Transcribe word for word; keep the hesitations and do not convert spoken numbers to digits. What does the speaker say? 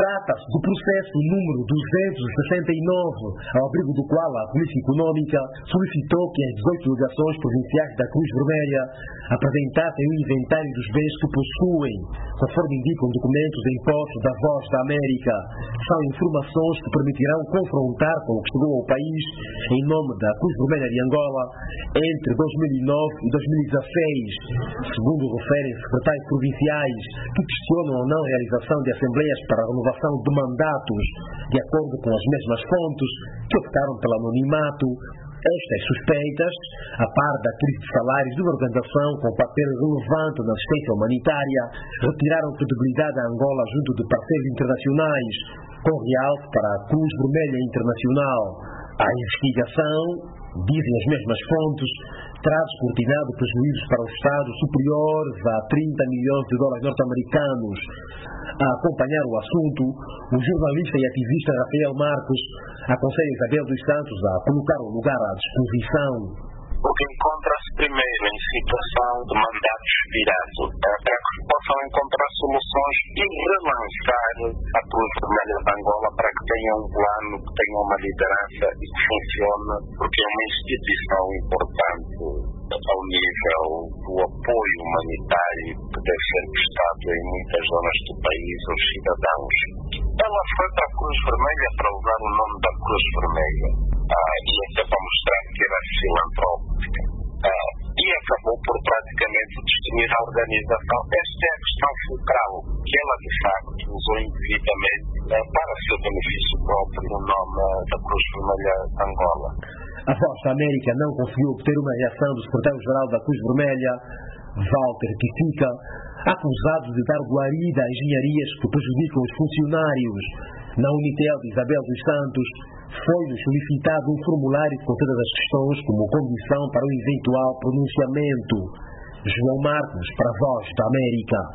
Trata-se do processo número duzentos e sessenta e nove, ao abrigo do qual a Polícia Econômica solicitou que as dezoito delegações provinciais da Cruz Vermelha apresentassem um inventário dos bens que possuem, conforme indicam documentos impostos da Voz da América. São informações que permitirão confrontar com o que chegou ao país em nome da Cruz Vermelha de Angola entre dois mil e nove e dois mil e dezasseis, segundo referem secretários provinciais que questionam a não realização de assembleias para a renovação de mandatos, de acordo com as mesmas fontes que optaram pelo anonimato. Estas suspeitas, a par da crise de salários de uma organização com papel relevante na assistência humanitária, retiraram credibilidade a Angola junto de parceiros internacionais, com realce para a Cruz Vermelha Internacional. A investigação, dizem as mesmas fontes, traz descortinado prejuízos para o Estado superiores a trinta milhões de dólares norte-americanos. A acompanhar o assunto, o jornalista e ativista Rafael Marques aconselha Isabel dos Santos a colocar o lugar à disposição. Porque encontra-se primeiro em situação de mandato expirado, para que possam encontrar soluções e relançar a Cruz Vermelha de Angola para que tenha um plano, que tenha uma liderança e que funcione, porque é uma instituição importante ao nível do apoio humanitário que deve ser prestado em muitas zonas do país aos cidadãos. Ela foi para a Cruz Vermelha para usar o nome da Cruz Vermelha, ah, e até para mostrar que era filantrópica. Ah, e acabou por praticamente destruir a organização. Esta é a questão fulcral, que ela de facto usou indevidamente ah, para seu benefício próprio o nome da Cruz Vermelha de Angola. A Voz da América não conseguiu obter uma reação do secretário-geral da Cruz Vermelha, Walter Kitika, acusado de dar guarida a engenharias que prejudicam os funcionários. Na Unitel de Isabel dos Santos, foi-lhe solicitado um formulário com todas as questões como condição para o eventual pronunciamento. João Marques, para a Voz da América.